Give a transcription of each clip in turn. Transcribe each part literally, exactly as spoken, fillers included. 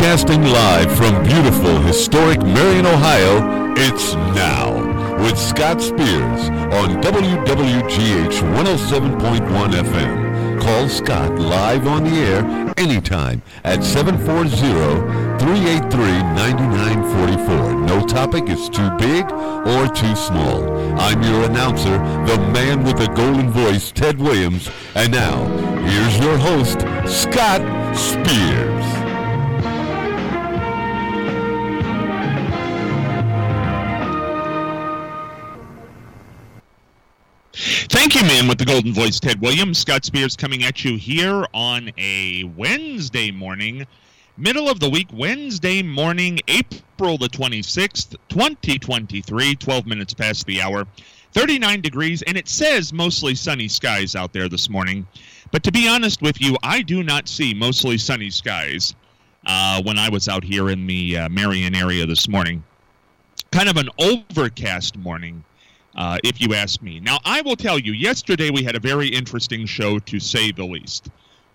Broadcasting live from beautiful, historic Marion, Ohio, it's Now with Scott Spears on W W G H one oh seven point one F M. Call Scott live on the air anytime at seven four zero, three eight three, nine nine four four. No topic is too big or too small. I'm your announcer, the man with the golden voice, Ted Williams. And now, here's your host, Scott Spears. Thank you, man, with the golden voice, Ted Williams. Scott Spears coming at you here on a Wednesday morning, middle of the week, Wednesday morning, April the twenty-sixth, twenty twenty-three, twelve minutes past the hour, thirty-nine degrees, and it says mostly sunny skies out there this morning. But to be honest with you, I do not see mostly sunny skies uh, when I was out here in the uh, Marion area this morning. Kind of an overcast morning. Uh, if you ask me. Now, I will tell you, yesterday we had a very interesting show, to say the least.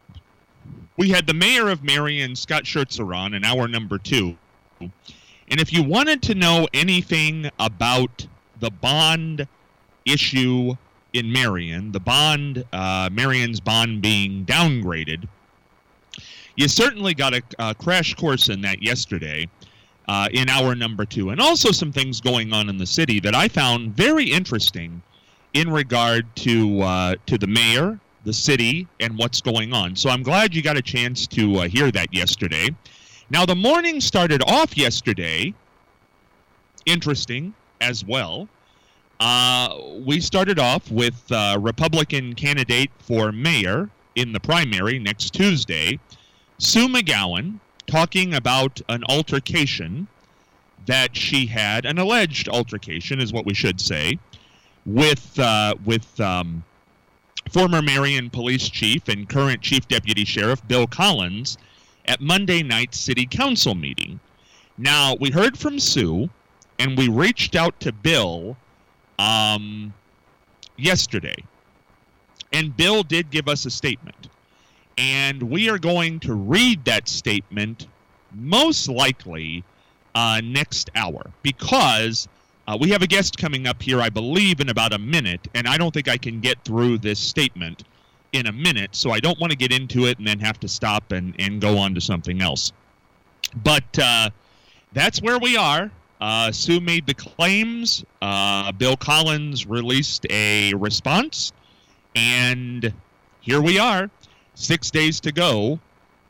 We had the mayor of Marion, Scott Schertzer, on in hour number two. And if you wanted to know anything about the bond issue in Marion, the bond, uh, Marion's bond being downgraded, you certainly got a, a crash course in that yesterday. Uh, in hour number two, and also some things going on in the city that I found very interesting in regard to uh, to the mayor, the city, and what's going on. So I'm glad you got a chance to uh, hear that yesterday. Now, the morning started off yesterday, interesting as well. Uh, we started off with uh, Republican candidate for mayor in the primary next Tuesday, Sue McGowan, talking about an altercation that she had, an alleged altercation is what we should say, with uh, with um, former Marion Police Chief and current Chief Deputy Sheriff Bill Collins at Monday night's City Council meeting. Now, we heard from Sue, and we reached out to Bill um, yesterday, and Bill did give us a statement. And we are going to read that statement most likely uh, next hour because uh, we have a guest coming up here, I believe, in about a minute, and I don't think I can get through this statement in a minute, so I don't want to get into it and then have to stop and, and go on to something else. But uh, that's where we are. Uh, Sue made the claims. Uh, Bill Collins released a response, and here we are. Six days to go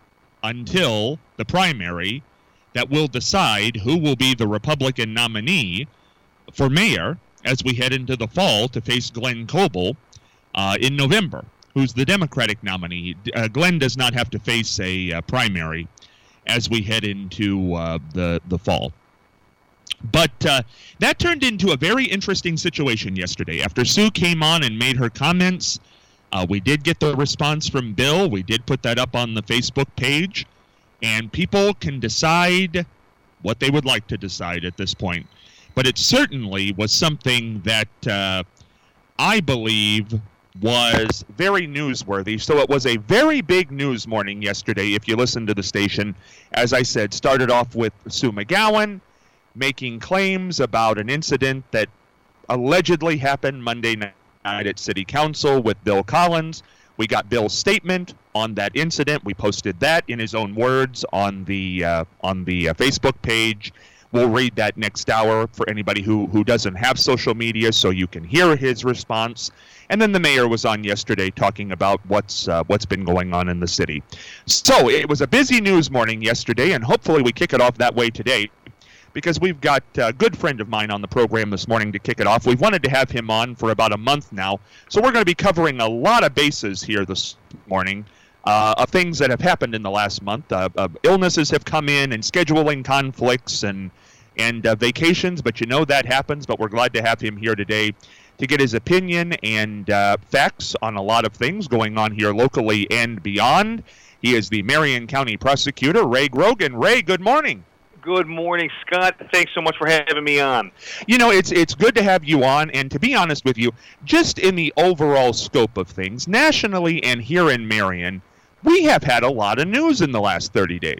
until the primary that will decide who will be the Republican nominee for mayor as we head into the fall to face Glenn Coble uh, in November, who's the Democratic nominee. Uh, Glenn does not have to face a uh, primary as we head into uh, the, the fall. But uh, that turned into a very interesting situation yesterday. After Sue came on and made her comments, Uh, we did get the response from Bill. We did put that up on the Facebook page. And people can decide what they would like to decide at this point. But it certainly was something that uh, I believe was very newsworthy. So it was a very big news morning yesterday, if you listen to the station. As I said, started off with Sue McGowan making claims about an incident that allegedly happened Monday night at City Council with Bill Collins. We got Bill's statement on that incident. We posted that in his own words on the uh, on the uh, Facebook page. We'll read that next hour for anybody who, who doesn't have social media, so you can hear his response. And then the mayor was on yesterday talking about what's uh, what's been going on in the city. So it was a busy news morning yesterday, and hopefully we kick it off that way today, because we've got a good friend of mine on the program this morning to kick it off. We've wanted to have him on for about a month now, so we're going to be covering a lot of bases here this morning uh, of things that have happened in the last month. Uh, uh, illnesses have come in and scheduling conflicts and, and uh, vacations, but you know that happens, but we're glad to have him here today to get his opinion and uh, facts on a lot of things going on here locally and beyond. He is the Marion County Prosecutor, Ray Grogan. Ray, good morning. Good morning, Scott. Thanks so much for having me on. You know, it's it's good to have you on, and to be honest with you, just in the overall scope of things, nationally and here in Marion, we have had a lot of news in the last thirty days.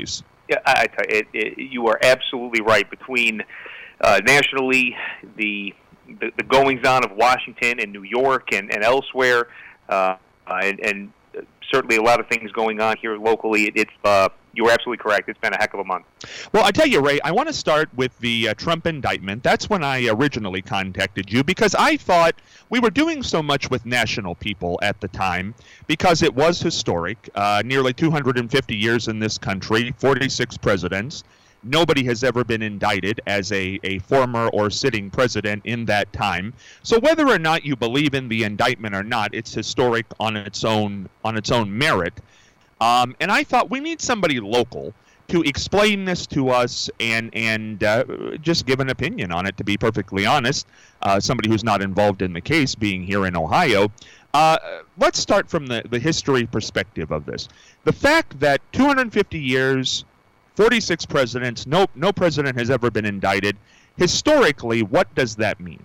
Yeah, I, I tell you, it, it, you are absolutely right. Between uh, nationally, the, the the goings on of Washington and New York and, and elsewhere, uh, and, and certainly a lot of things going on here locally. It, it's uh, you were absolutely correct. It's been a heck of a month. Well, I tell you, Ray, I want to start with the uh, Trump indictment. That's when I originally contacted you because I thought we were doing so much with national people at the time because it was historic. Uh, nearly two hundred fifty years in this country, forty-six presidents. Nobody has ever been indicted as a, a former or sitting president in that time. So whether or not you believe in the indictment or not, it's historic on its own on its own merit. Um, and I thought we need somebody local to explain this to us and and uh, just give an opinion on it, to be perfectly honest, uh, somebody who's not involved in the case being here in Ohio. Uh, let's start from the, the history perspective of this. The fact that two hundred fifty years, forty-six presidents, no, no president has ever been indicted. Historically, what does that mean?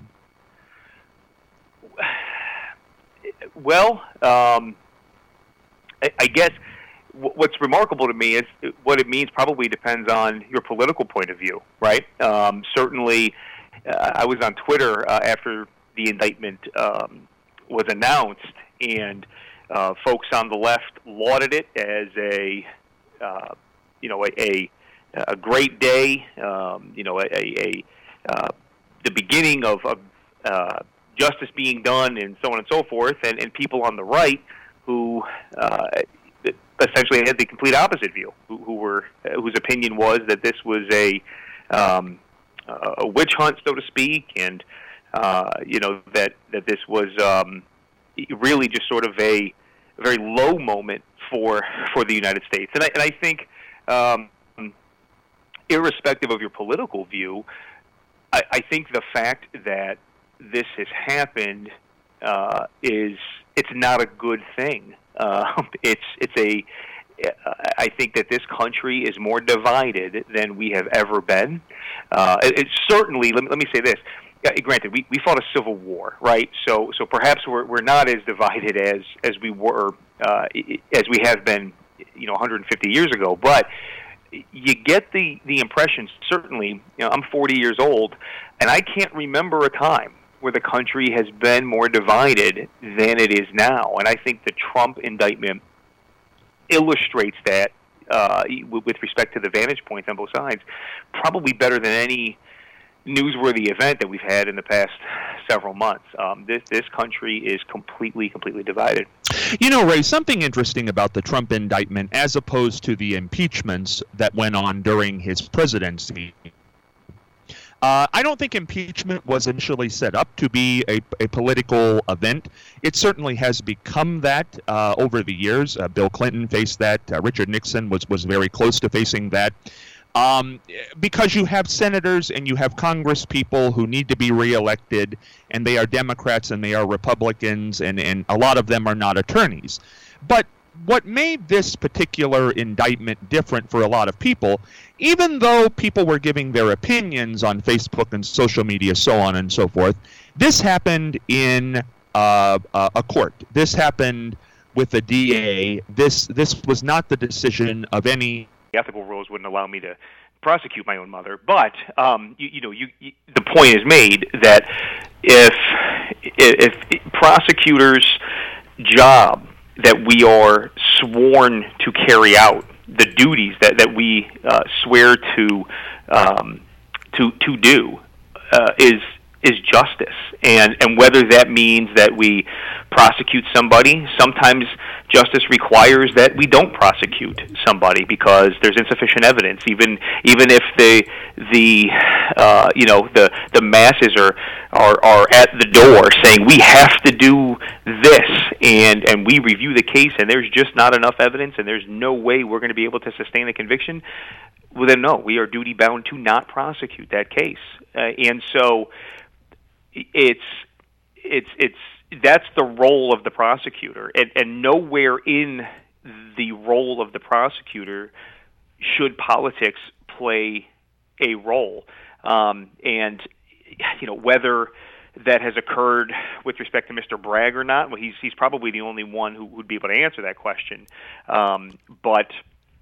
Well, um, I, I guess what's remarkable to me is what it means probably depends on your political point of view, right? Um, certainly, uh, I was on Twitter uh, after the indictment um, was announced, and uh, folks on the left lauded it as a, uh, you know, a, a, a great day, um, you know, a, a, a uh, the beginning of, of uh, justice being done, and so on and so forth, and, and people on the right who uh, essentially had the complete opposite view, who, who were whose opinion was that this was a um, a witch hunt, so to speak, and uh, you know that that this was um, really just sort of a, a very low moment for for the United States. And I, and I think, um, irrespective of your political view, I, I think the fact that this has happened uh, is it's not a good thing. Uh, it's it's a I think that this country is more divided than we have ever been. Uh, it, it's certainly, let me, let me say this. Yeah, granted, we, we fought a civil war, right? So so perhaps we're we're not as divided as as we were uh, as we have been, you know, one hundred fifty years ago. But you get the the impression. Certainly, you know, I'm forty years old, and I can't remember a time where the country has been more divided than it is now. And I think the Trump indictment illustrates that uh, with respect to the vantage points on both sides, probably better than any newsworthy event that we've had in the past several months. Um, this this country is completely, completely divided. You know, Ray, something interesting about the Trump indictment as opposed to the impeachments that went on during his presidency. Uh, I don't think impeachment was initially set up to be a, a political event. It certainly has become that uh, over the years. Uh, Bill Clinton faced that. Uh, Richard Nixon was, was very close to facing that. Um, because you have senators and you have Congress people who need to be reelected, and they are Democrats and they are Republicans, and, and a lot of them are not attorneys. But what made this particular indictment different for a lot of people, even though people were giving their opinions on Facebook and social media, so on and so forth, this happened in uh, a court. This happened with a D A. This this was not the decision of any. The ethical rules wouldn't allow me to prosecute my own mother, but um, you, you know, you, you, the point is made that if if, if prosecutors' job that we are sworn to carry out, the duties that, that we uh, swear to um, to to do uh, is is justice, and and whether that means that we prosecute somebody, sometimes justice requires that we don't prosecute somebody because there's insufficient evidence, even even if the the uh, you know the the masses are, are are at the door saying we have to do this, and and we review the case and there's just not enough evidence and there's no way we're going to be able to sustain a conviction. Well, then no, we are duty bound to not prosecute that case, uh, and so it's it's it's. That's the role of the prosecutor, and, and nowhere in the role of the prosecutor should politics play a role. Um, and you know, whether that has occurred with respect to Mister Bragg or not, well, he's he's probably the only one who would be able to answer that question. Um, but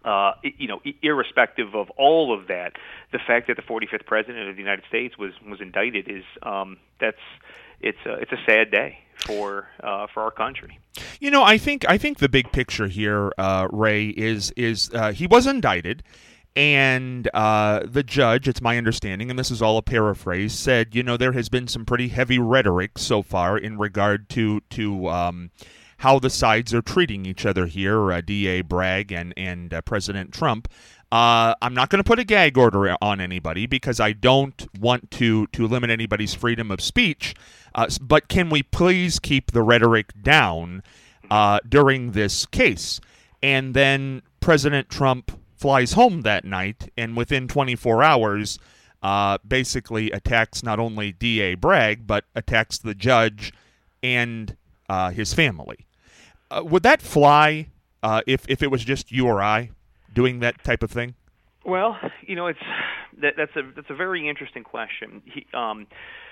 Uh, you know, irrespective of all of that, the fact that the forty-fifth president of the United States was was indicted is um, that's it's a, it's a sad day for uh, for our country. You know, I think I think the big picture here, uh, Ray, is is uh, he was indicted, and uh, the judge, it's my understanding, and this is all a paraphrase, said, you know, there has been some pretty heavy rhetoric so far in regard to to. Um, how the sides are treating each other here, uh, D A Bragg and, and uh, President Trump. Uh, I'm not going to put a gag order on anybody because I don't want to, to limit anybody's freedom of speech, uh, but can we please keep the rhetoric down uh, during this case? And then President Trump flies home that night, and within twenty-four hours, uh, basically attacks not only D A Bragg, but attacks the judge and uh, his family. Uh, would that fly uh, if if it was just you or I doing that type of thing? Well, you know, it's that, that's a that's a very interesting question. He, um,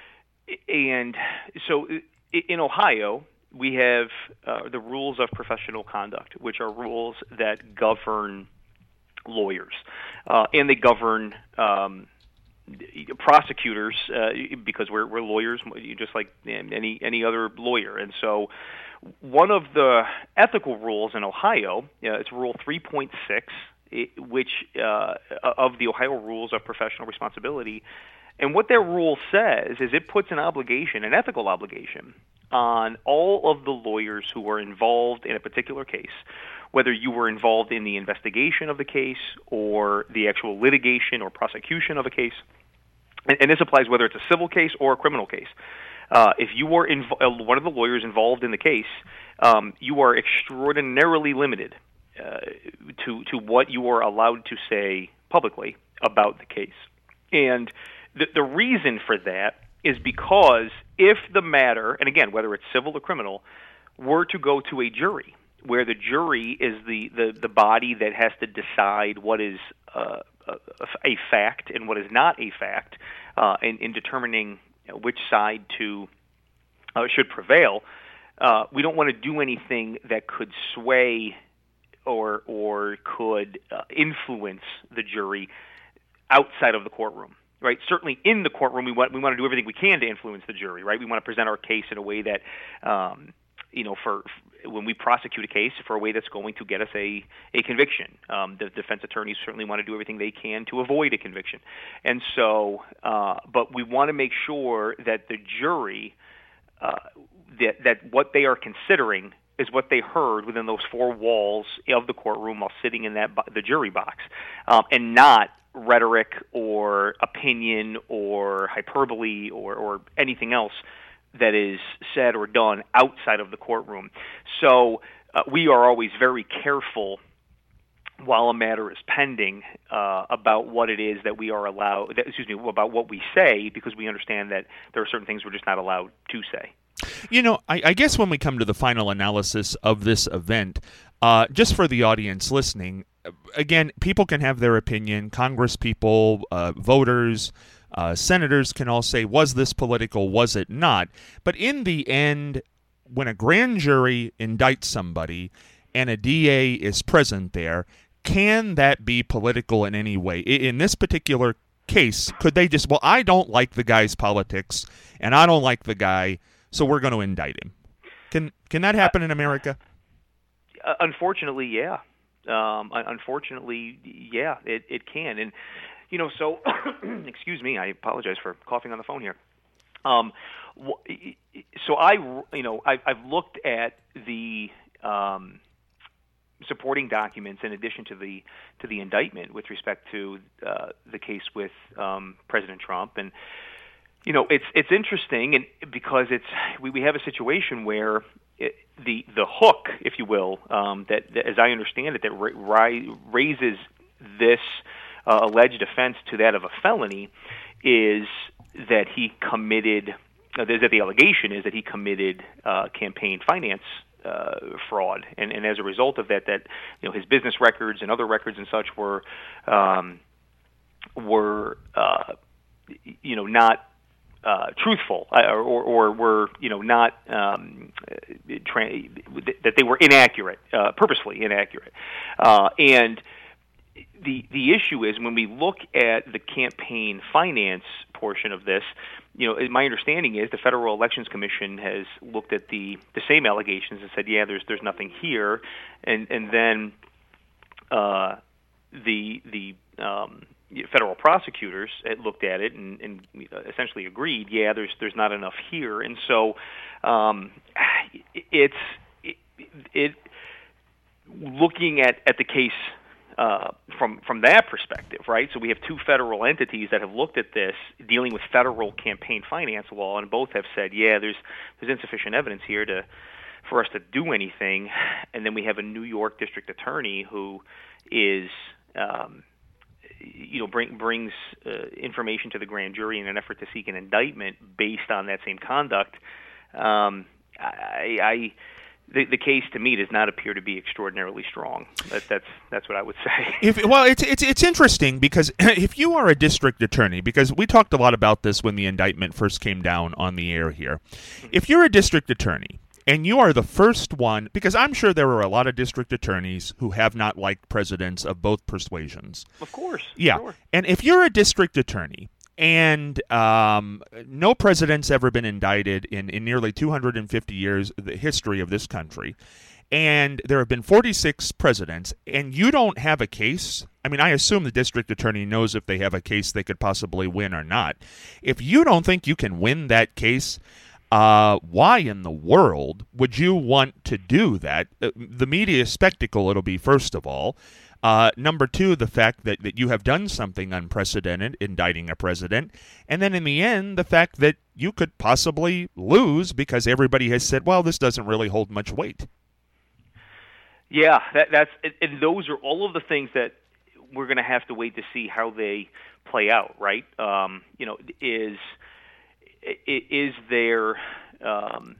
and so in Ohio, we have uh, the rules of professional conduct, which are rules that govern lawyers, uh, and they govern um, prosecutors uh, because we're we're lawyers, just like any any other lawyer, and so. One of the ethical rules in Ohio, uh, it's Rule three point six, which uh, of the Ohio Rules of Professional Responsibility, and what that rule says is it puts an obligation, an ethical obligation, on all of the lawyers who are involved in a particular case, whether you were involved in the investigation of the case or the actual litigation or prosecution of a case, and, and this applies whether it's a civil case or a criminal case. Uh, if you were inv- uh, one of the lawyers involved in the case, um, you are extraordinarily limited uh, to to what you are allowed to say publicly about the case. And the, the reason for that is because if the matter, and again, whether it's civil or criminal, were to go to a jury, where the jury is the, the, the body that has to decide what is uh, a, a fact and what is not a fact uh, in, in determining which side to uh, should prevail, uh, we don't want to do anything that could sway or or could uh, influence the jury outside of the courtroom. Right? Certainly, in the courtroom, we want we want to do everything we can to influence the jury. Right? We want to present our case in a way that, um, you know, for when we prosecute a case, for a way that's going to get us a a conviction. Um, the defense attorneys certainly want to do everything they can to avoid a conviction, and so, uh, but we want to make sure that the jury, uh, that that what they are considering is what they heard within those four walls of the courtroom while sitting in that the jury box, um, and not rhetoric or opinion or hyperbole or, or anything else that is said or done outside of the courtroom. So uh, we are always very careful while a matter is pending uh, about what it is that we are allowed, that, excuse me, about what we say, because we understand that there are certain things we're just not allowed to say. You know, I, I guess when we come to the final analysis of this event, uh, just for the audience listening, again, people can have their opinion. Congress people, uh, voters, uh, senators can all say, was this political, was it not? But in the end, when a grand jury indicts somebody and a D A is present there, can that be political in any way? In this particular case, could they just, well, I don't like the guy's politics, and I don't like the guy, so we're going to indict him. Can can that happen in America? Uh, unfortunately, yeah. Um, unfortunately, yeah, it, it can. And, you know, so, excuse me, I apologize for coughing on the phone here. Um, so I, you know, I, I've looked at the um, supporting documents in addition to the to the indictment with respect to uh, the case with um, President Trump, and you know, it's it's interesting, and because it's we, we have a situation where it, the the hook, if you will, um, that, that as I understand it, that ra- raises this uh, alleged offense to that of a felony, is that he committed. Uh, that the allegation is that he committed uh, campaign finance uh, fraud, and, and as a result of that, that you know his business records and other records and such were um, were uh, you know not. Uh, truthful, uh, or, or were you know not um, tra- that they were inaccurate, uh, purposefully inaccurate, uh, and the the issue is when we look at the campaign finance portion of this, you know, my understanding is the Federal Elections Commission has looked at the, the same allegations and said, yeah, there's there's nothing here, and and then uh, the the um, federal prosecutors had looked at it and, and essentially agreed, yeah, there's there's not enough here, and so um, it's it, it looking at, at the case uh, from from that perspective, right? So we have two federal entities that have looked at this, dealing with federal campaign finance law, and both have said, yeah, there's there's insufficient evidence here to for us to do anything. And then we have a New York district attorney who is um, you know, bring, brings uh, information to the grand jury in an effort to seek an indictment based on that same conduct. Um, I, I the, the case to me does not appear to be extraordinarily strong. That, that's that's what I would say. If, well, it's it's it's interesting because if you are a district attorney, because we talked a lot about this when the indictment first came down on the air here, if you're a district attorney. And you are the first one, because I'm sure there are a lot of district attorneys who have not liked presidents of both persuasions. Of course. Yeah. Sure. And if you're a district attorney and um, no president's ever been indicted in, in nearly two hundred fifty years, the history of this country, and there have been forty-six presidents, and you don't have a case, I mean, I assume the district attorney knows if they have a case they could possibly win or not. If you don't think you can win that case, Uh, why in the world would you want to do that? Uh, the media spectacle, it'll be, first of all. Uh, number two, the fact that, that you have done something unprecedented, indicting a president. And then in the end, the fact that you could possibly lose because everybody has said, well, this doesn't really hold much weight. Yeah, that, that's and those are all of the things that we're going to have to wait to see how they play out, right? Um, you know, is... Is there um,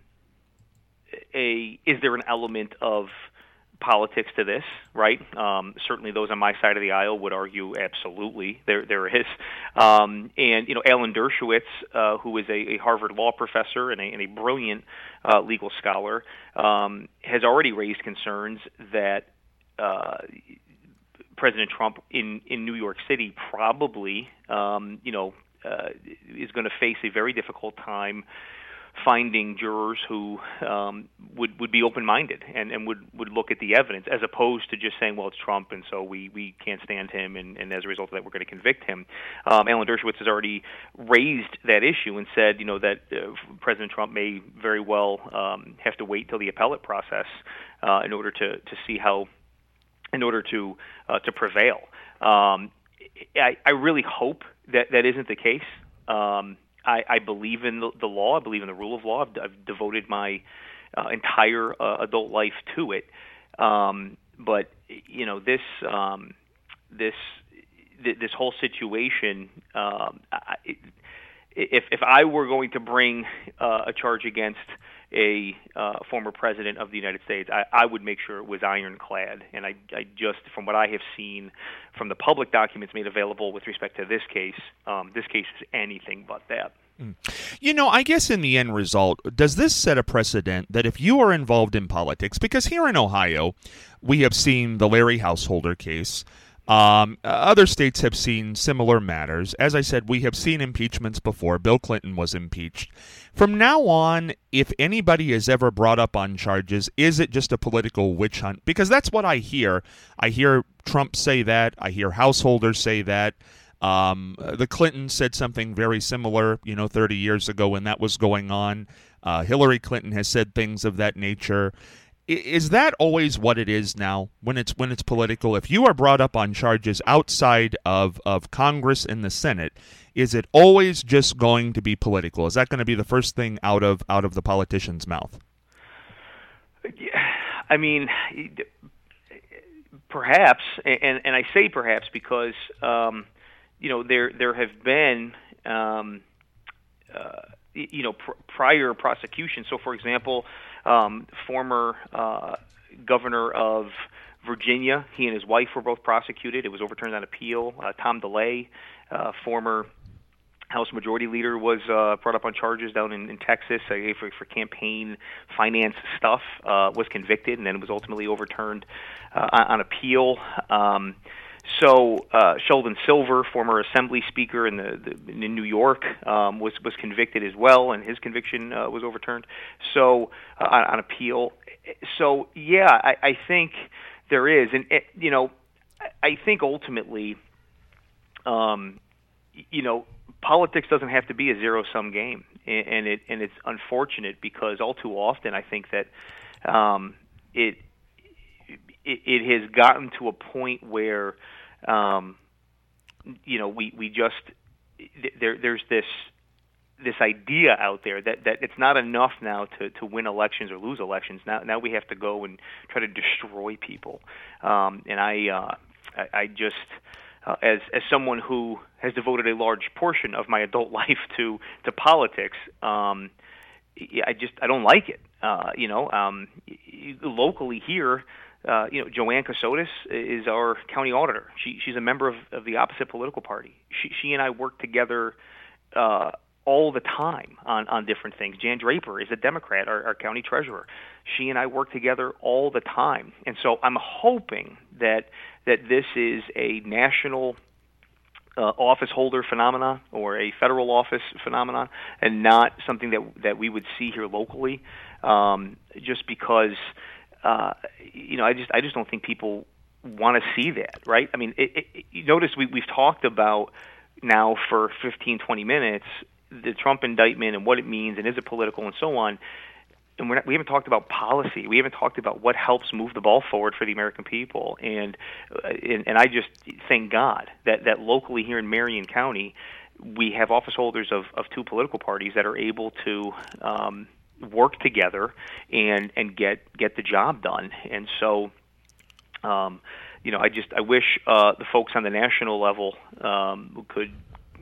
a is there an element of politics to this, right? Um, certainly, those on my side of the aisle would argue absolutely there there is. Um, and you know, Alan Dershowitz, uh, who is a, a Harvard law professor and a, and a brilliant uh, legal scholar, um, has already raised concerns that Uh, President Trump in, in New York City probably, um, you know, uh, is going to face a very difficult time finding jurors who um, would would be open-minded and, and would, would look at the evidence, as opposed to just saying, well, it's Trump, and so we, we can't stand him, and, and as a result of that, we're going to convict him. Um, Alan Dershowitz has already raised that issue and said, you know, that uh, President Trump may very well um, have to wait till the appellate process uh, in order to, to see how, in order to uh, to prevail. Um, I, I really hope that that isn't the case. Um, I, I believe in the, the law. I believe in the rule of law. I've, I've devoted my uh, entire uh, adult life to it. Um, but you know, this um, this th- this whole situation. Um, I, if if I were going to bring uh, a charge against a uh, former president of the United States, I, I would make sure it was ironclad. And I, I just, from what I have seen from the public documents made available with respect to this case, um, this case is anything but that. You know, I guess in the end result, does this set a precedent that if you are involved in politics, because here in Ohio, we have seen the Larry Householder case, Um, other states have seen similar matters. As I said, we have seen impeachments before. Bill Clinton was impeached. From now on, if anybody is ever brought up on charges, is it just a political witch hunt? Because that's what I hear. I hear Trump say that. I hear Householder say that. Um, the Clintons said something very similar, you know, thirty years ago when that was going on. Uh, Hillary Clinton has said things of that nature. Is that always what it is now when it's when it's political? If you are brought up on charges outside of, of Congress and the Senate, is it always just going to be political? Is that going to be the first thing out of out of the politician's mouth? I mean, perhaps, and and I say perhaps because um, you know there there have been um, uh, you know pr- prior prosecutions. So, for example. Um, former uh, governor of Virginia, he and his wife were both prosecuted. It was overturned on appeal. Uh, Tom DeLay, uh, former House Majority Leader, was uh, brought up on charges down in, in Texas uh, for, for campaign finance stuff, uh, was convicted, and then was ultimately overturned uh, on, on appeal. Um, So uh, Sheldon Silver, former Assembly Speaker in the, the in New York, um, was was convicted as well, and his conviction uh, was overturned. So uh, on, on appeal. So yeah, I, I think there is, and it, you know, I think ultimately, um, you know, politics doesn't have to be a zero-sum game, and, and it and it's unfortunate because all too often I think that um, it, it it has gotten to a point where um, you know we we just there there's this. this idea out there that, that it's not enough now to, to win elections or lose elections. Now now we have to go and try to destroy people. Um, and I, uh, I I just uh, as as someone who has devoted a large portion of my adult life to to politics, um, I just I don't like it. Uh, you know, um, locally here. Uh, you know, Joanne Casotis is our county auditor. She she's a member of, of the opposite political party. She she and I work together uh, all the time on, on different things. Jan Draper is a Democrat, our, our county treasurer. She and I work together all the time. And so I'm hoping that that this is a national uh, office holder phenomenon or a federal office phenomenon and not something that that we would see here locally, um, just because, uh, you know, I just I just don't think people want to see that, right? I mean, it, it, you notice we, we've talked about now for fifteen, twenty minutes the Trump indictment and what it means and is it political and so on, and we're not, we haven't talked about policy. We haven't talked about what helps move the ball forward for the American people. And uh, and, and I just thank God that, that locally here in Marion County, we have office holders of, of two political parties that are able to um, work together and and get get the job done. And so, um, you know, I just I wish uh, the folks on the national level um, could.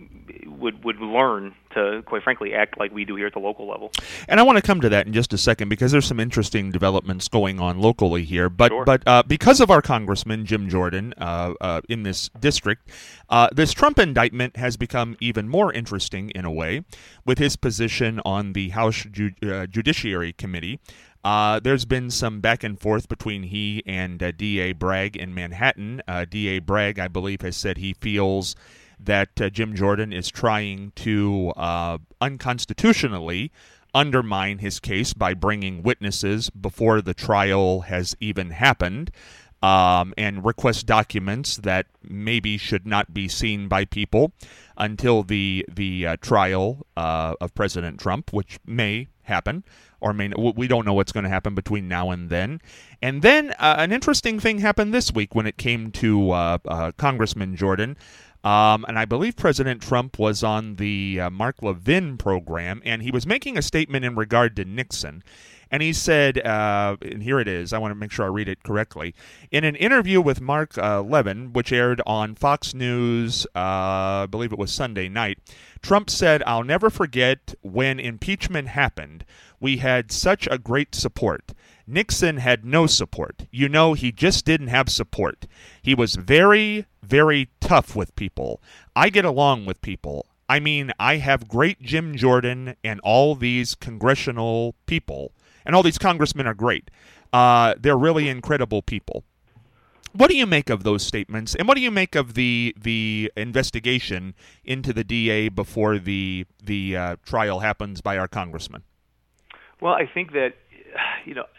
would would learn to, quite frankly, act like we do here at the local level. And I want to come to that in just a second because there's some interesting developments going on locally here. But Sure. but uh, because of our Congressman, Jim Jordan, uh, uh, in this district, uh, this Trump indictment has become even more interesting in a way with his position on the House Ju- uh, Judiciary Committee. Uh, there's been some back and forth between he and uh, D A Bragg in Manhattan. Uh, D A Bragg, I believe, has said he feels that uh, Jim Jordan is trying to uh, unconstitutionally undermine his case by bringing witnesses before the trial has even happened um, and request documents that maybe should not be seen by people until the the uh, trial uh, of President Trump, which may happen or may not. We don't know what's going to happen between now and then. And then uh, an interesting thing happened this week when it came to uh, uh, Congressman Jordan. Um, and I believe President Trump was on the uh, Mark Levin program, and he was making a statement in regard to Nixon. And he said, uh, and here it is, I want to make sure I read it correctly. In an interview with Mark uh, Levin, which aired on Fox News, uh, I believe it was Sunday night, Trump said, "I'll never forget when impeachment happened. We had such a great support. Nixon had no support. You know, he just didn't have support. He was very, very tough with people. I get along with people. I mean, I have great Jim Jordan and all these congressional people, and all these congressmen are great. Uh, they're really incredible people." What do you make of those statements, and what do you make of the the investigation into the D A before the the uh, trial happens by our congressman? Well, I think that, you know,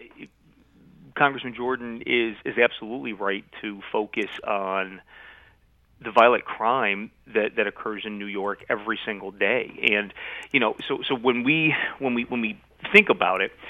Congressman Jordan is is absolutely right to focus on the violent crime that, that occurs in New York every single day. And, you know, so so when we when we when we think about it,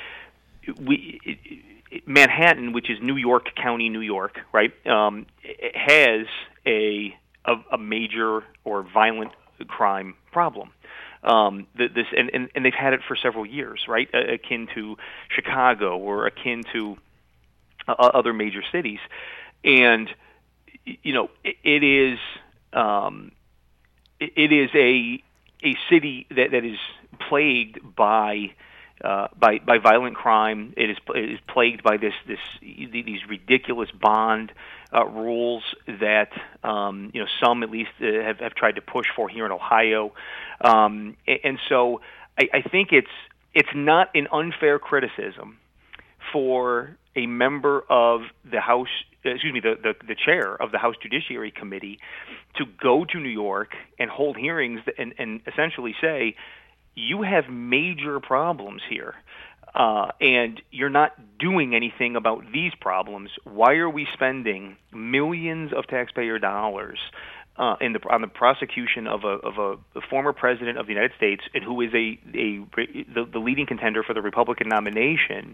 we it, it, Manhattan, which is New York County, New York, right, um, it has a, a a major or violent crime problem. Um, this and, and, and they've had it for several years, right? Uh, akin to Chicago or akin to uh, other major cities, and you know it, it is um, it, it is a a city that, that is plagued by uh, by by violent crime. It is it is plagued by this this these ridiculous bond Uh, rules that um, you know some at least uh, have, have tried to push for here in Ohio, um, and, and so I, I think it's it's not an unfair criticism for a member of the House, excuse me, the, the, the chair of the House Judiciary Committee to go to New York and hold hearings and, and essentially say, you have major problems here, uh, and you're not doing anything about these problems. Why are we spending millions of taxpayer dollars Uh, in the, on the prosecution of a of a, a former president of the United States, and who is a, a the, the leading contender for the Republican nomination?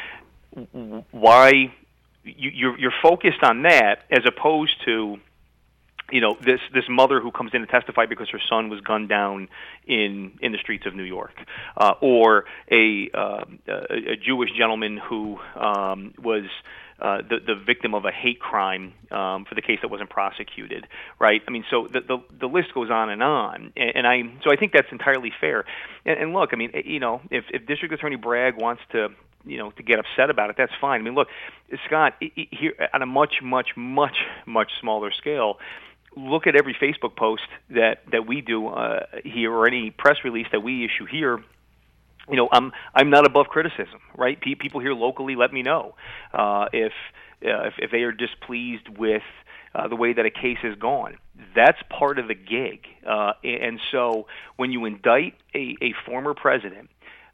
Why you, you're you're focused on that as opposed to, you know, this this mother who comes in to testify because her son was gunned down in in the streets of New York, uh, or a, uh, a a Jewish gentleman who um, was. Uh, the the victim of a hate crime um, for the case that wasn't prosecuted, right? I mean, so the the, the list goes on and on, and, and I so I think that's entirely fair. And, and look, I mean, you know, if, if District Attorney Bragg wants to, you know, to get upset about it, that's fine. I mean, look, Scott, here on a much much much much smaller scale, look at every Facebook post that that we do uh, here, or any press release that we issue here. You know, I'm I'm not above criticism, right? People here locally let me know uh, if, uh, if if they are displeased with uh, the way that a case has gone. That's part of the gig, uh, and so when you indict a, a former president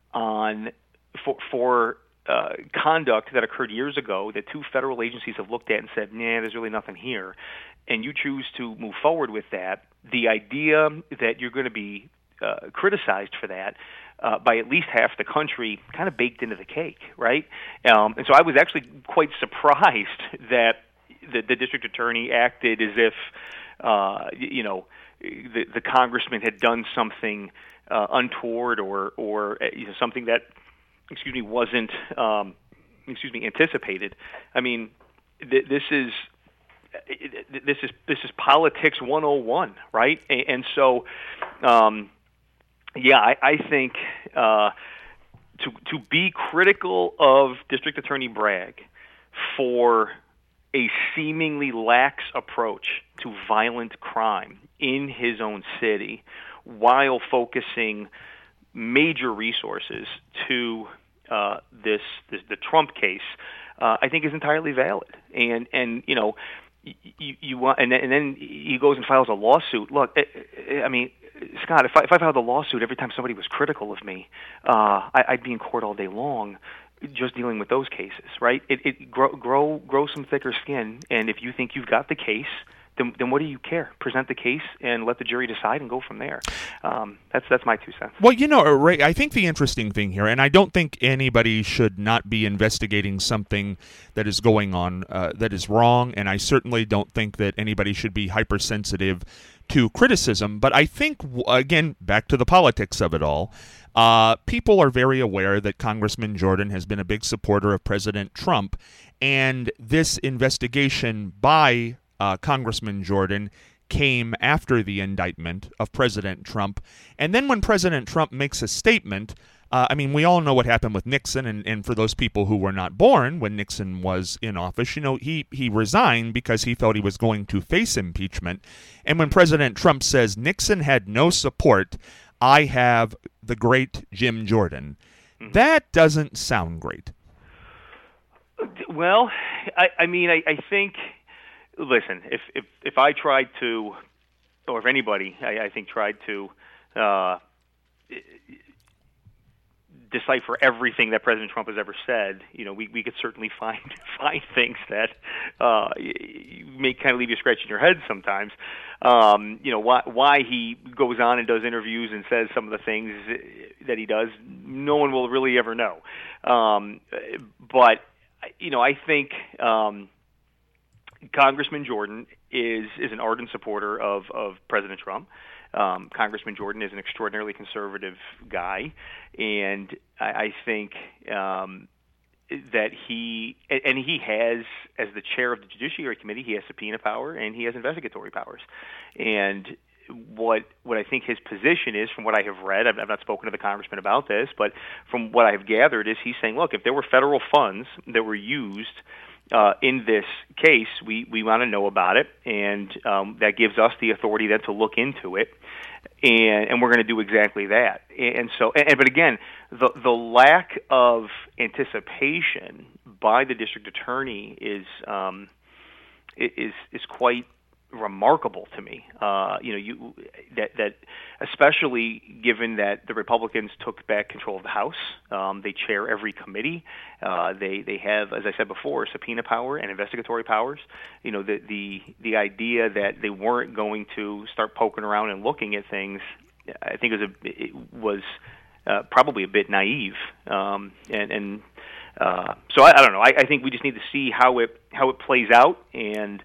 on for for uh, conduct that occurred years ago that two federal agencies have looked at and said, nah, there's really nothing here, and you choose to move forward with that, the idea that you're going to be uh, criticized for that. Uh, by at least half the country, kind of baked into the cake, right? Um, and so I was actually quite surprised that the, the district attorney acted as if, uh, you know, the, the congressman had done something uh, untoward or or uh, you know, something that, excuse me, wasn't, um, excuse me, anticipated. I mean, th- this is. This is this is politics one oh one, right? And, and so. Um, Yeah, I, I think uh, to to be critical of District Attorney Bragg for a seemingly lax approach to violent crime in his own city, while focusing major resources to uh, this, this the Trump case, uh, I think is entirely valid. And and you know, you, you want and then, and then he goes and files a lawsuit. Look, I, I mean. Scott, if I, if I filed a lawsuit every time somebody was critical of me, uh, I, I'd be in court all day long, just dealing with those cases, right? It, it grow, grow, grow some thicker skin, and if you think you've got the case, then, then what do you care? Present the case and let the jury decide, and go from there. Um, that's that's my two cents. Well, you know, Ray, I think the interesting thing here, and I don't think anybody should not be investigating something that is going on uh, that is wrong, and I certainly don't think that anybody should be hypersensitive to criticism, but I think, again, back to the politics of it all, uh, people are very aware that Congressman Jordan has been a big supporter of President Trump, and this investigation by uh, Congressman Jordan came after the indictment of President Trump. And then when President Trump makes a statement, Uh, I mean, we all know what happened with Nixon, and, and for those people who were not born when Nixon was in office, you know, he, he resigned because he felt he was going to face impeachment. And when President Trump says Nixon had no support, I have the great Jim Jordan, mm-hmm. that doesn't sound great. Well, I, I mean, I, I think, listen, if, if, if I tried to, or if anybody, I, I think, tried to, uh, decipher everything that President Trump has ever said, you know, we, we could certainly find find things that uh, may kind of leave you scratching your head sometimes. Um, you know, why why he goes on and does interviews and says some of the things that he does, no one will really ever know. Um, but, you know, I think um, Congressman Jordan is is an ardent supporter of, of President Trump. Um, Congressman Jordan is an extraordinarily conservative guy, and I, I think um, that he and he has, as the chair of the Judiciary Committee, he has subpoena power and he has investigatory powers. And what what I think his position is, from what I have read, I've, I've not spoken to the congressman about this, but from what I have gathered, is he's saying, look, if there were federal funds that were used Uh, in this case, we, we want to know about it, and um, that gives us the authority then to look into it, and, and we're going to do exactly that. And so, and, but again, the the lack of anticipation by the district attorney is um, is is quite remarkable to me. Uh, you know, you that that especially given that the Republicans took back control of the House. Um, they chair every committee. Uh, they they have, as I said before, subpoena power and investigatory powers. You know, the the the idea that they weren't going to start poking around and looking at things, I think, was a it was uh, probably a bit naive. Um, and and uh, so I, I don't know. I, I think we just need to see how it how it plays out and.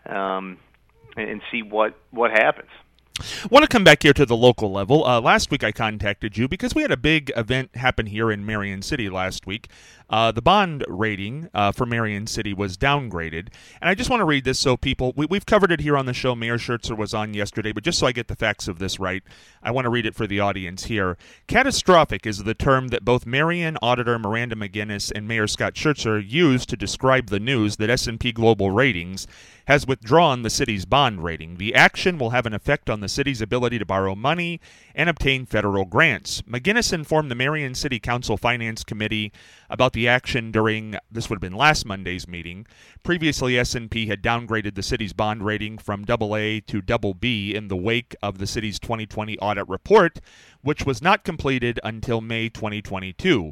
Um, and see what, what happens. I want to come back here to the local level. Uh, last week I contacted you because we had a big event happen here in Marion City last week. Uh, the bond rating uh, for Marion City was downgraded. And I just want to read this so people, we, we've covered it here on the show. Mayor Schertzer was on yesterday, but just so I get the facts of this right, I want to read it for the audience here. Catastrophic is the term that both Marion Auditor Miranda McGinnis and Mayor Scott Schertzer used to describe the news that S and P Global Ratings has withdrawn the city's bond rating. The action will have an effect on the city's ability to borrow money and obtain federal grants. McGinnis informed the Marion City Council Finance Committee about the action during, this would have been last Monday's meeting. Previously, S and P had downgraded the city's bond rating from double A to double B in the wake of the city's twenty twenty audit report, which was not completed until May twenty twenty-two.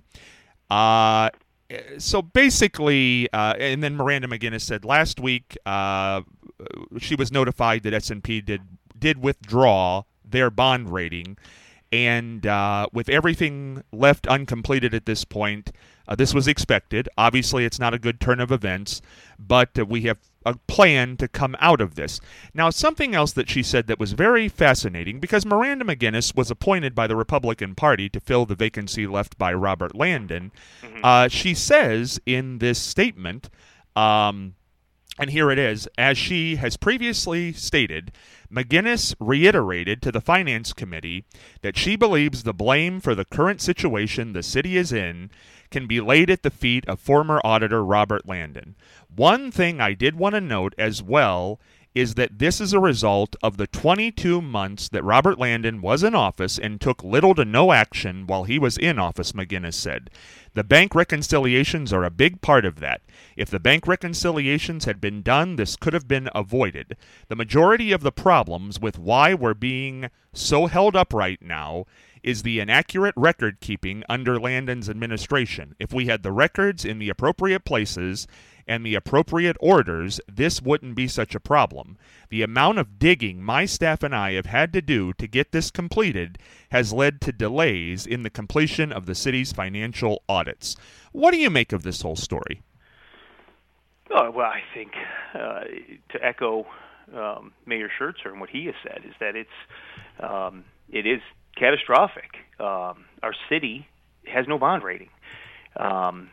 Uh... So basically, uh, and then Miranda McGinnis said last week uh, she was notified that S and P did did withdraw their bond rating, and uh, with everything left uncompleted at this point, uh, this was expected. Obviously, it's not a good turn of events, but uh, we have a plan to come out of this. Now, something else that she said that was very fascinating, because Miranda McGinnis was appointed by the Republican Party to fill the vacancy left by Robert Landon. Mm-hmm. Uh, she says in this statement, um, and here it is, as she has previously stated, McGinnis reiterated to the Finance Committee that she believes the blame for the current situation the city is in can be laid at the feet of former auditor Robert Landon. One thing I did want to note as well is that this is a result of the twenty-two months that Robert Landon was in office and took little to no action while he was in office, McGinnis said. The bank reconciliations are a big part of that. If the bank reconciliations had been done, this could have been avoided. The majority of the problems with why we're being so held up right now is the inaccurate record keeping under Landon's administration. If we had the records in the appropriate places and the appropriate orders, this wouldn't be such a problem. The amount of digging my staff and I have had to do to get this completed has led to delays in the completion of the city's financial audits. What do you make of this whole story? Oh, well, I think uh, to echo um, Mayor Schertzer and what he has said is that it's um, it is catastrophic. Um, our city has no bond rating. Um,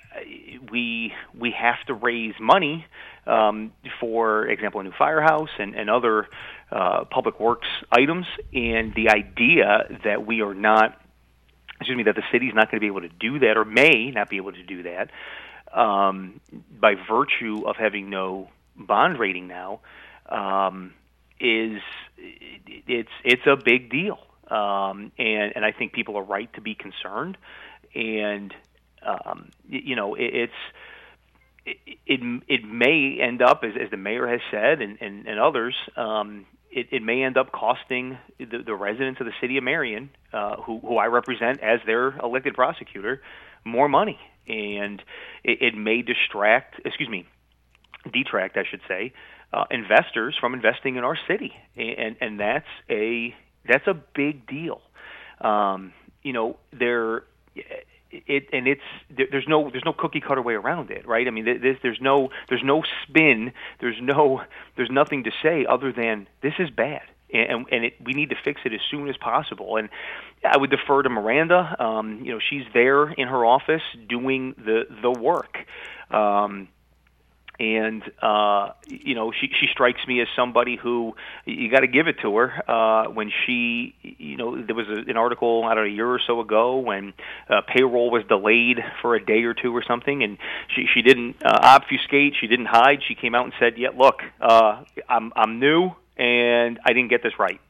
we we have to raise money um, for example, a new firehouse and, and other uh, public works items, and the idea that we are not, excuse me, that the city's not going to be able to do that or may not be able to do that um, by virtue of having no bond rating now um, is it's it's a big deal, um, and and I think people are right to be concerned, and Um, you know, it, it's it, it it may end up, as, as the mayor has said, and, and, and others, um, it, it may end up costing the, the residents of the city of Marion, uh, who, who I represent as their elected prosecutor, more money, and it, it may distract, excuse me, detract, I should say, uh, investors from investing in our city, and and that's a that's a big deal. Um, you know, there. It and it's there's no there's no cookie cutter way around it, right? I mean, there's there's no there's no spin, there's no there's nothing to say other than this is bad, and and it, we need to fix it as soon as possible. And I would defer to Miranda. Um, you know, she's there in her office doing the the work. Um, And, uh, you know, she, she strikes me as somebody who, you got to give it to her, uh, when she, you know, there was a, an article, I don't know, a year or so ago when uh, payroll was delayed for a day or two or something, and she, she didn't uh, obfuscate, she didn't hide, she came out and said, yeah, look, uh, I'm, I'm new, and I didn't get this right.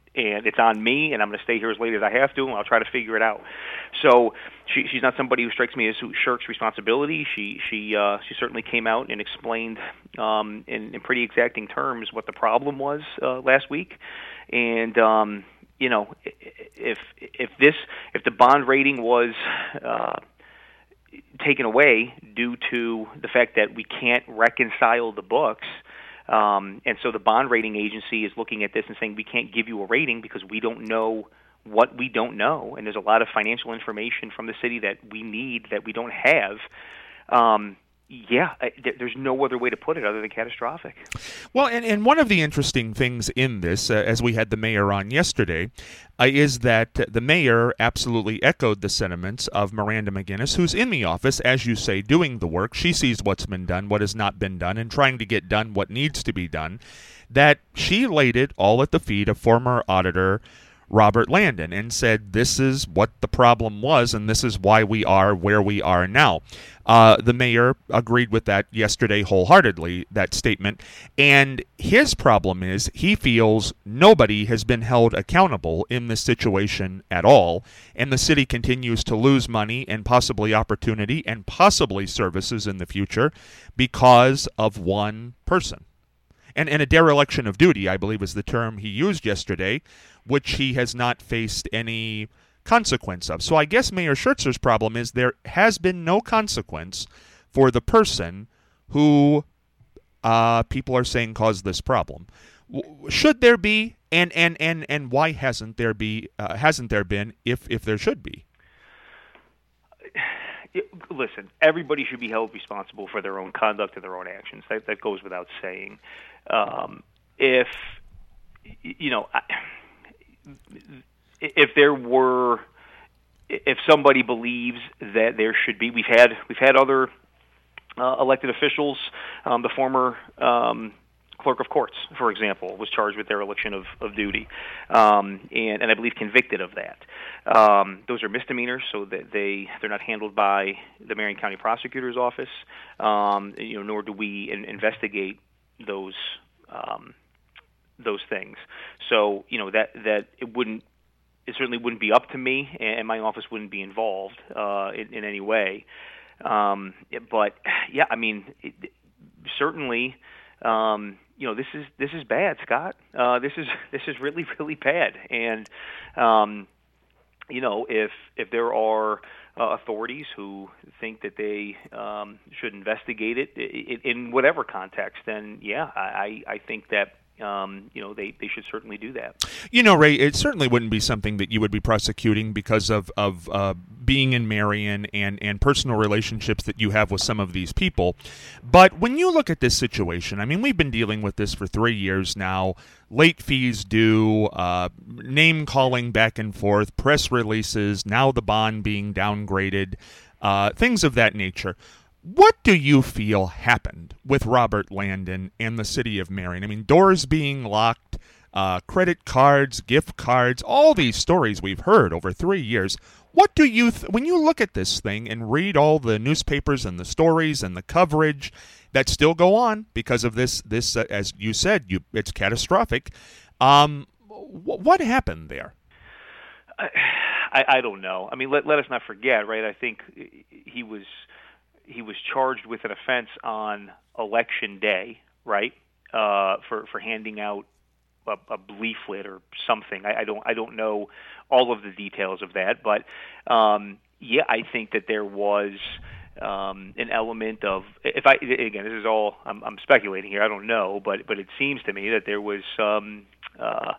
and it's on me, and I'm going to stay here as late as I have to, and I'll try to figure it out. So she, she's not somebody who strikes me as who shirks responsibility. She she uh, she certainly came out and explained um, in, in pretty exacting terms what the problem was uh, last week, and um, you know, if if this if the bond rating was uh, taken away due to the fact that we can't reconcile the books. Um, and so the bond rating agency is looking at this and saying we can't give you a rating because we don't know what we don't know, and there's a lot of financial information from the city that we need that we don't have. Um, yeah, I, there's no other way to put it other than catastrophic. Well, and, and one of the interesting things in this, uh, as we had the mayor on yesterday, uh, is that the mayor absolutely echoed the sentiments of Miranda McGinnis, who's in the office, as you say, doing the work. She sees what's been done, what has not been done, and trying to get done what needs to be done, that she laid it all at the feet of former auditor Robert Landon and said this is what the problem was and this is why we are where we are now. Uh, the mayor agreed with that yesterday wholeheartedly, that statement. And his problem is he feels nobody has been held accountable in this situation at all, and the city continues to lose money and possibly opportunity and possibly services in the future because of one person. And, and a dereliction of duty, I believe, is the term he used yesterday, which he has not faced any consequence of. So I guess Mayor Scherzer's problem is there has been no consequence for the person who uh, people are saying caused this problem. Should there be, and and, and, and why hasn't there be uh, hasn't there been if if there should be? Listen, everybody should be held responsible for their own conduct and their own actions. That, that goes without saying. Um, if, you know, if there were, if somebody believes that there should be, we've had we've had other uh, elected officials, um, the former um, clerk of courts, for example, was charged with dereliction of, of duty, um, and, and I believe convicted of that. Um, those are misdemeanors, so that they they're not handled by the Marion County Prosecutor's Office. Um, you know, nor do we in, investigate those um, those things. So you know that that it wouldn't it certainly wouldn't be up to me, and my office wouldn't be involved uh, in, in any way. Um, but yeah, I mean, it, certainly. Um, you know, this is this is bad, Scott. Uh, this is this is really really bad, and um, you know, if if there are uh, authorities who think that they um, should investigate it, it in whatever context, then yeah, I I think that. Um, you know, they, they should certainly do that. You know, Ray, it certainly wouldn't be something that you would be prosecuting because of, of uh, being in Marion and, and personal relationships that you have with some of these people. But when you look at this situation, I mean, we've been dealing with this for three years now. Late fees due, uh, name-calling back and forth, press releases, now the bond being downgraded, uh, things of that nature. What do you feel happened with Robert Landon and the city of Marion? I mean, doors being locked, uh, credit cards, gift cards, all these stories we've heard over three years. What do you, th- when you look at this thing and read all the newspapers and the stories and the coverage that still go on because of this, this uh, as you said, you, it's catastrophic. Um, w- what happened there? I, I, I don't know. I mean, let, let us not forget, right? I think he was... He was charged with an offense on election day, right? Uh, for for handing out a, a leaflet or something. I, I don't I don't know all of the details of that, but um, yeah, I think that there was um, an element of. If I again, this is all I'm, I'm speculating here. I don't know, but but it seems to me that there was some. Uh,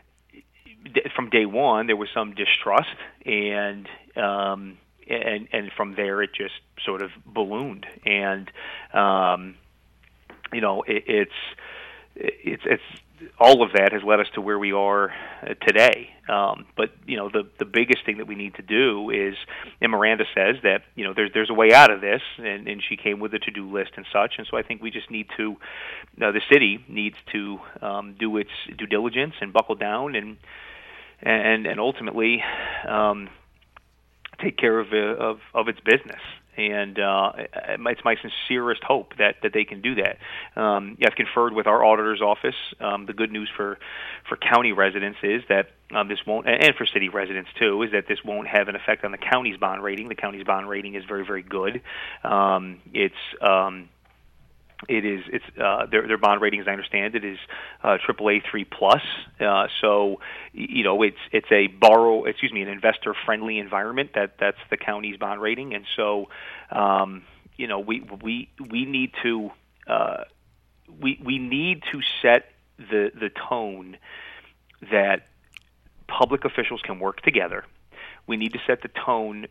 from day one, there was some distrust and. Um, And and from there, it just sort of ballooned, and um, you know, it, it's it's it's all of that has led us to where we are today. Um, but you know, the the biggest thing that we need to do is, and Miranda says that you know there's there's a way out of this, and, and she came with a to-do list and such. And so I think we just need to, uh, the city needs to um, do its due diligence and buckle down, and and and ultimately. Um, take care of, uh, of of its business, And uh, it's my sincerest hope that, that they can do that. Um, I've conferred with our auditor's office. Um, the good news for, for county residents is that um, this won't, and for city residents too, is that this won't have an effect on the county's bond rating. The county's bond rating is very, very good. Um, it's um, It is. It's uh, their their bond rating, as I understand it, is uh, triple A three plus. Uh, so, you know, it's it's a borrow. Excuse me, an investor friendly environment. That that's the county's bond rating, and so, um, you know, we we we need to uh, we we need to set the the tone that public officials can work together. We need to set the tone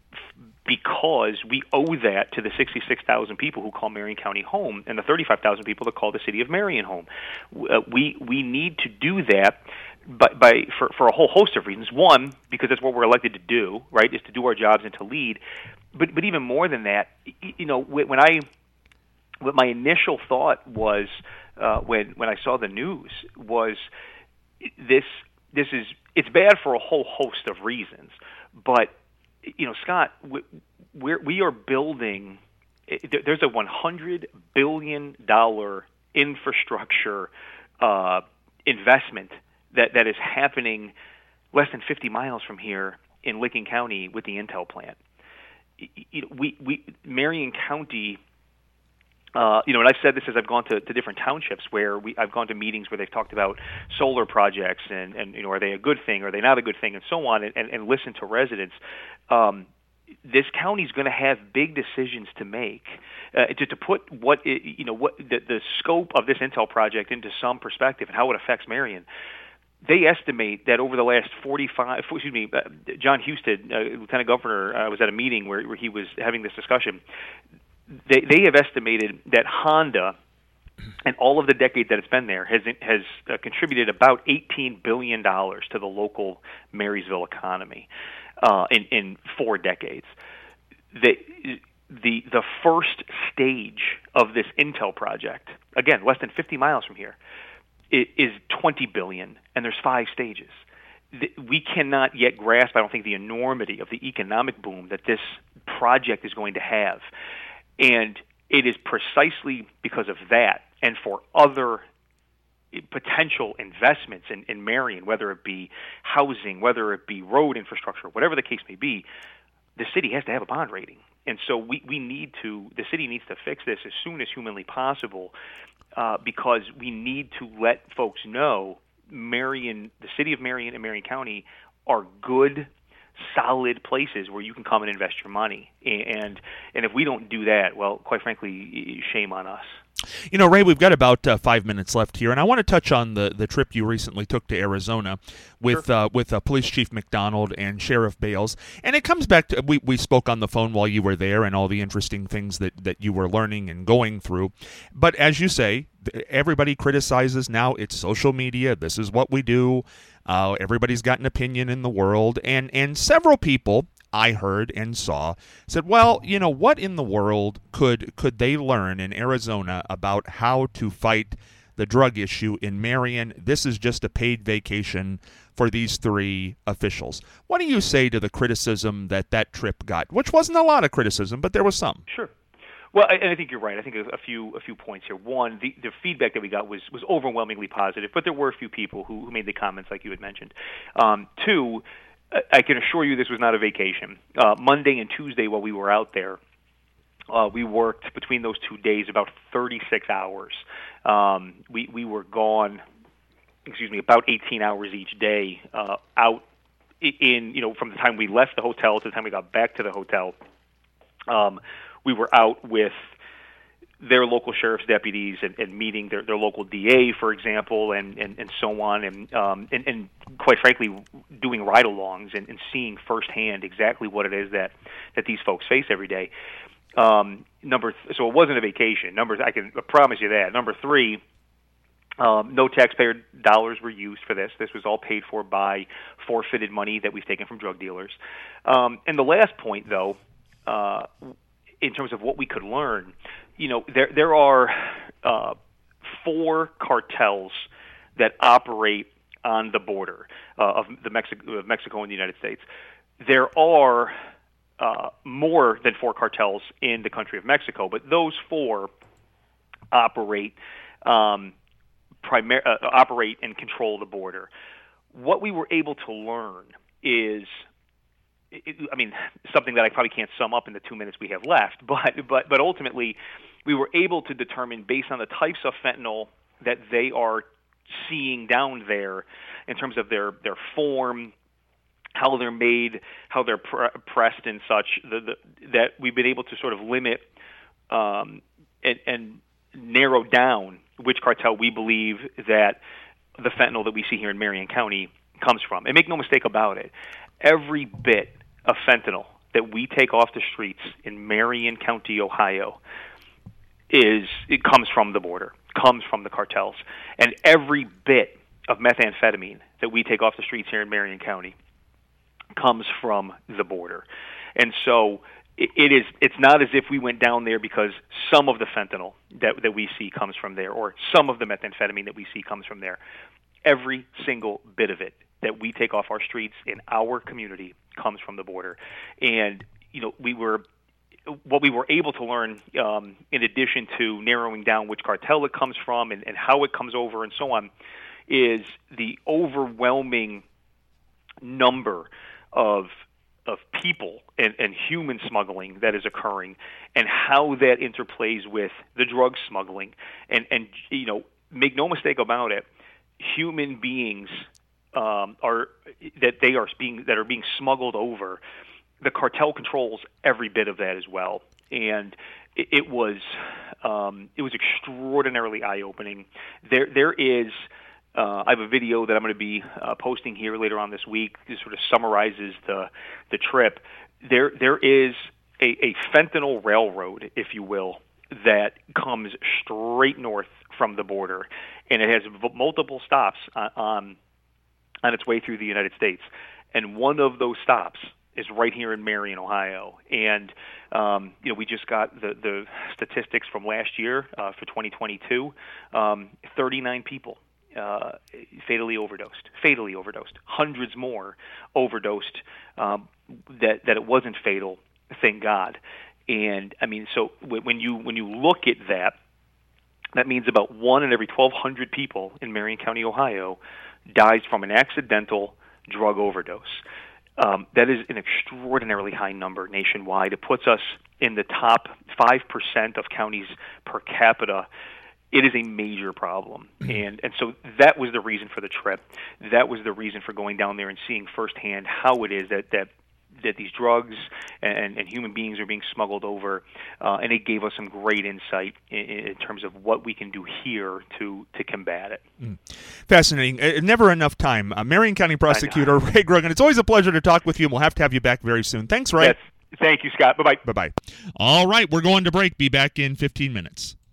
because we owe that to the sixty-six thousand people who call Marion County home and the thirty-five thousand people that call the city of Marion home. Uh, we we need to do that by, by for, for a whole host of reasons. One, because that's what we're elected to do, right, is to do our jobs and to lead. But but even more than that, you know, when I what my initial thought was uh, when when I saw the news was this this is it's bad for a whole host of reasons, but you know, Scott, we're, we are building, there's a one hundred billion dollars infrastructure uh, investment that, that is happening less than fifty miles from here in Licking County with the Intel plant. We, we, Marion County, uh, you know, and I've said this as I've gone to, to different townships where we, I've gone to meetings where they've talked about solar projects and, and you know, are they a good thing, are they not a good thing, and so on, and, and, and listen to residents. Um, this county is going to have big decisions to make uh, to, to put what it, you know what the, the scope of this Intel project into some perspective and how it affects Marion. They estimate that over the last forty-five, excuse me, uh, John Husted, uh, Lieutenant Governor, uh, was at a meeting where, where he was having this discussion. They they have estimated that Honda, and all of the decades that it's been there, has has uh, contributed about eighteen billion dollars to the local Marysville economy uh, in in four decades. The the the first stage of this Intel project, again, less than fifty miles from here, is twenty billion dollars, and there's five stages. We cannot yet grasp, I don't think, the enormity of the economic boom that this project is going to have. And it is precisely because of that and for other potential investments in, in Marion, whether it be housing, whether it be road infrastructure, whatever the case may be, the city has to have a bond rating. And so we, we need to, the city needs to fix this as soon as humanly possible uh, because we need to let folks know Marion, the city of Marion and Marion County are good, solid places where you can come and invest your money. And and if we don't do that, well, quite frankly, shame on us. You know, Ray, we've got about uh, five minutes left here, and I want to touch on the, the trip you recently took to Arizona with Sure. uh, with uh, Police Chief McDonald and Sheriff Bales. And it comes back to, we, we spoke on the phone while you were there and all the interesting things that, that you were learning and going through. But as you say, everybody criticizes now. It's social media. This is what we do. Uh, everybody's got an opinion in the world. And, and several people I heard and saw said, well, you know, what in the world could could they learn in Arizona about how to fight the drug issue in Marion? This is just a paid vacation for these three officials. What do you say to the criticism that that trip got, which wasn't a lot of criticism, but there was some? Sure. Well, I, and I think you're right. I think a, a few a few points here. One, the, the feedback that we got was, was overwhelmingly positive, but there were a few people who, who made the comments like you had mentioned. Um, two, I can assure you this was not a vacation. Uh, Monday and Tuesday while we were out there, uh, we worked between those two days about thirty-six hours. Um, we, we were gone, excuse me, about eighteen hours each day uh, out in, you know, from the time we left the hotel to the time we got back to the hotel. Um, we were out with their local sheriff's deputies and, and meeting their, their local D A, for example, and, and, and so on, and, um, and and quite frankly, doing ride-alongs and, and seeing firsthand exactly what it is that, that these folks face every day. Um, number th- so it wasn't a vacation. Number th- I can promise you that. Number three, um, no taxpayer dollars were used for this. This was all paid for by forfeited money that we've taken from drug dealers. Um, and the last point, though, uh, in terms of what we could learn, you know, there there are uh, four cartels that operate on the border uh, of the Mexico, of Mexico and the United States. There are uh, more than four cartels in the country of Mexico, but those four operate um, primar- uh, operate and control the border. What we were able to learn is, it, I mean, something that I probably can't sum up in the two minutes we have left, but but but ultimately, we were able to determine based on the types of fentanyl that they are seeing down there, in terms of their their form, how they're made, how they're pre- pressed and such, the, the, that we've been able to sort of limit um, and, and narrow down which cartel we believe that the fentanyl that we see here in Marion County comes from. And make no mistake about it, every bit of fentanyl that we take off the streets in Marion County, Ohio, is it comes from the border, comes from the cartels. And every bit of methamphetamine that we take off the streets here in Marion County comes from the border. And so it, it is it's not as if we went down there because some of the fentanyl that that we see comes from there, or some of the methamphetamine that we see comes from there. Every single bit of it that we take off our streets in our community comes from the border. And you know, we were what we were able to learn, um, in addition to narrowing down which cartel it comes from and, and how it comes over and so on, is the overwhelming number of of people and, and human smuggling that is occurring, and how that interplays with the drug smuggling. And, and you know, make no mistake about it, human beings um, are that they are being that are being smuggled over. The cartel controls every bit of that as well, and it, it was um, it was extraordinarily eye-opening. There there is. Uh, I have a video that I'm going to be uh, posting here later on this week. This sort of summarizes the the trip. There there is a, a fentanyl railroad, if you will, that comes straight north from the border, and it has v- multiple stops on, on on its way through the United States. And one of those stops is right here in Marion, Ohio. And um, you know, we just got the the statistics from last year uh, for twenty twenty-two. Um, thirty-nine people. Uh, fatally overdosed, fatally overdosed. Hundreds more overdosed um, that that it wasn't fatal, thank God. And I mean, so when you when you look at that, that means about one in every twelve hundred people in Marion County, Ohio, dies from an accidental drug overdose. Um, that is an extraordinarily high number nationwide. It puts us in the top five percent of counties per capita. It is a major problem, and and so that was the reason for the trip. That was the reason for going down there and seeing firsthand how it is that that, that these drugs and, and human beings are being smuggled over, uh, and it gave us some great insight in, in terms of what we can do here to to combat it. Mm. Fascinating. Uh, never enough time. Uh, Marion County Prosecutor Ray Grogan, it's always a pleasure to talk with you, and we'll have to have you back very soon. Thanks, Ray. Yes. Thank you, Scott. Bye-bye. Bye-bye. All right, we're going to break. Be back in fifteen minutes.